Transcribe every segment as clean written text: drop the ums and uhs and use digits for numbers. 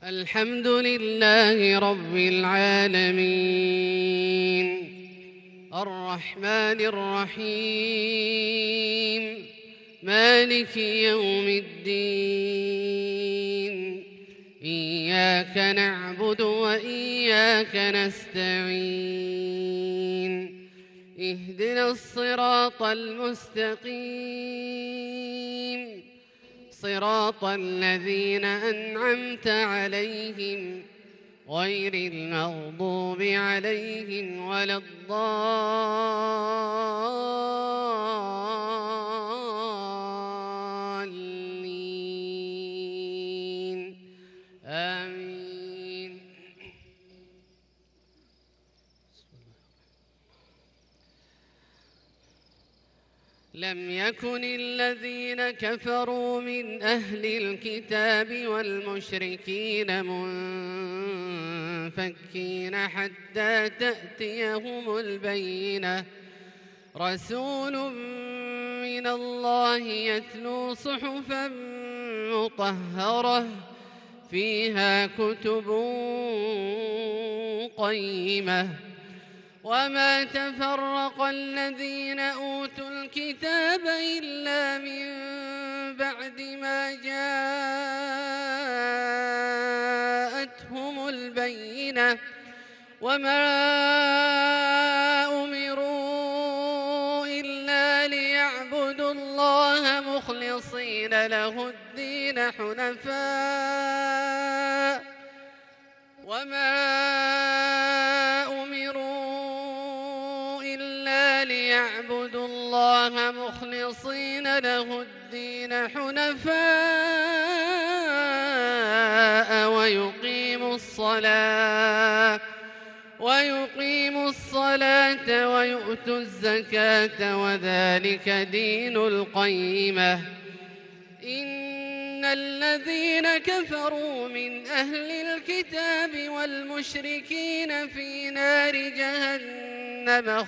الحمد لله رب العالمين الرحمن الرحيم مالك يوم الدين إياك نعبد وإياك نستعين اهدنا الصراط المستقيم صراط الذين أنعمت عليهم غير المغضوب عليهم ولا الضالين آمين. لم يكن الذين كفروا من أهل الكتاب والمشركين منفكين حتى تأتيهم البينة رسول من الله يتلو صحفا مطهرة فيها كتب قيمة وما تفرق الذين أوتوا الكتاب إلا من بعد ما جاءتهم البينة وما أمروا إلا ليعبدوا الله مخلصين له الدين حنفاء وما ليعبدوا الله مخلصين له الدين حنفاء ويقيموا الصلاة ويؤتوا الزكاة وذلك دين القيمة. إن الذين كفروا من أهل الكتاب والمشركين في نار جهنم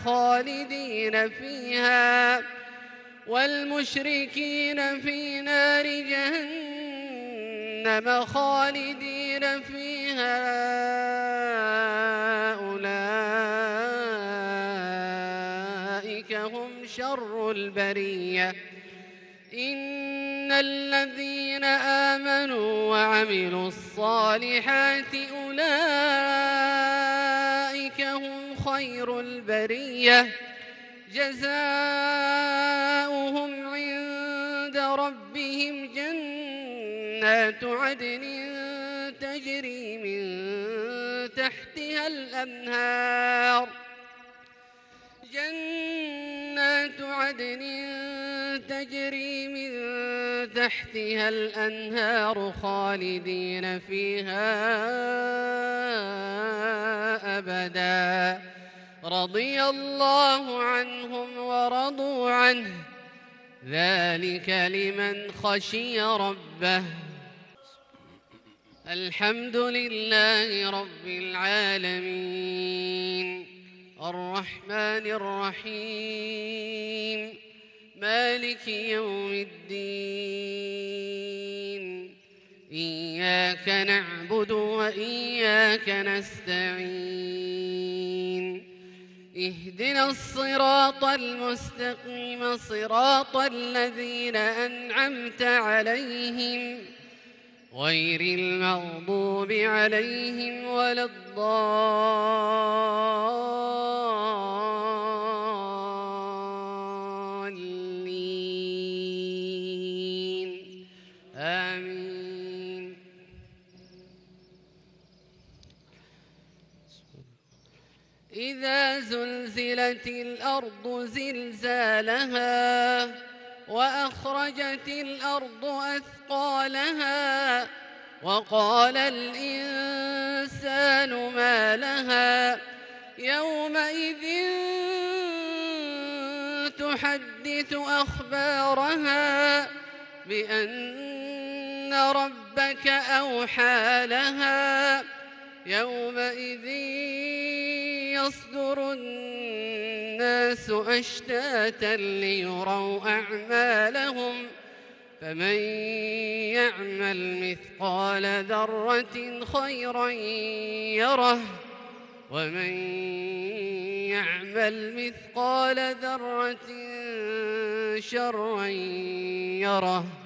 خالدين فيها أولئك هم شر البرية. إن الذين آمنوا وعملوا الصالحات أولئك هم خير البرية جزاؤهم عند ربهم جنات عدن تجري من تحتها الأنهار خالدين فيها أبدا رضي الله عنهم ورضوا عنه ذلك لمن خشي ربه. الحمد لله رب العالمين الرحمن الرحيم مالك يوم الدين إياك نعبد وإياك نستعين اهدنا الصراط المستقيم صراط الذين أنعمت عليهم غير المغضوب عليهم ولا الضالين آمين. إذا زلزلت الأرض زلزالها وأخرجت الأرض أثقالها وقال الإنسان ما لها يومئذ تحدث أخبارها بأن ربك أوحى لها يومئذ يصدر الناس أشتاتا ليروا أعمالهم فمن يعمل مثقال ذرة خيرا يره ومن يعمل مثقال ذرة شرا يره.